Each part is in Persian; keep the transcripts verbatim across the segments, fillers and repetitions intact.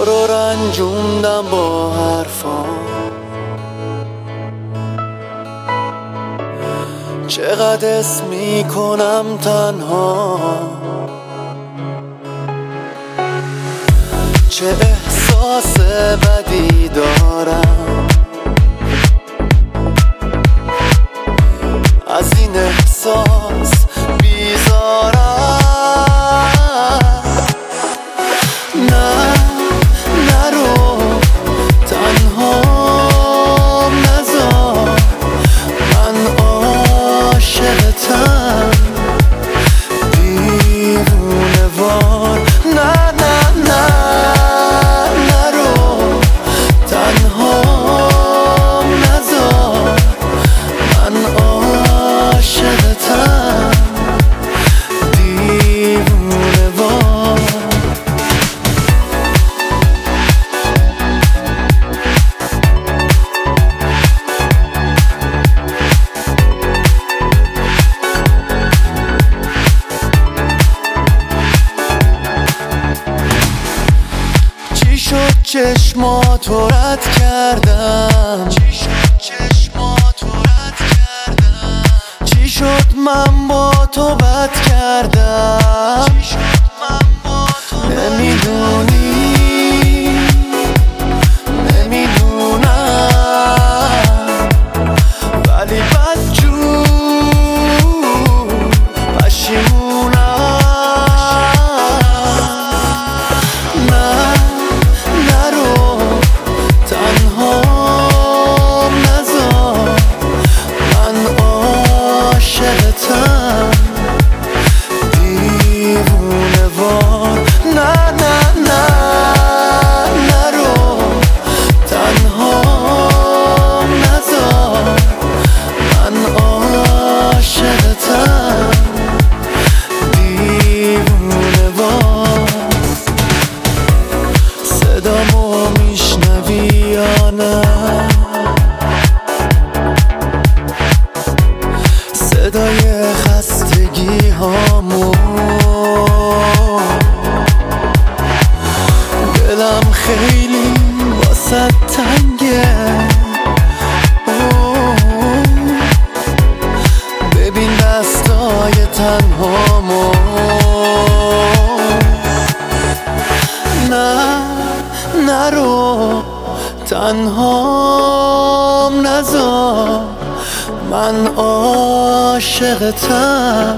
تو رو رنجوندم با حرفام، چقدر اسم میکنم تنها، چه احساس بدی دارم از این احساس بیزارم. نه نرو تنها نذار، من عاشقتم دیوونه وار. نه نه نه نرو تنها نذار، من عاشقتم دیوونه وار. چی شد چشماتو رد کردم، چی شد چشماتو رد کردم، چی شد من با تو بد کردم، چی شد من با تو نمیدونی نمیدونم، ولی بدجور پشیمونم. نه نرو تنها نذار، من عاشقتم دیوونه وار. نه نه نه نرو تنها نذار، من عاشقتم دیوونه وار. صدامو میشنوی یا نه؟ صدای خستگی هامو، دلم خیلی واسه تنگه. ببین دستای تنهامو. نه نرو تنهام نذار، من عاشقتم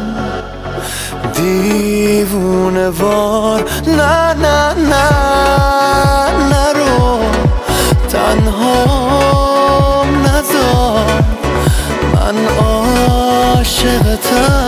دیوونه وار. نه نه نه نرو تنهام نذار، من عاشقتم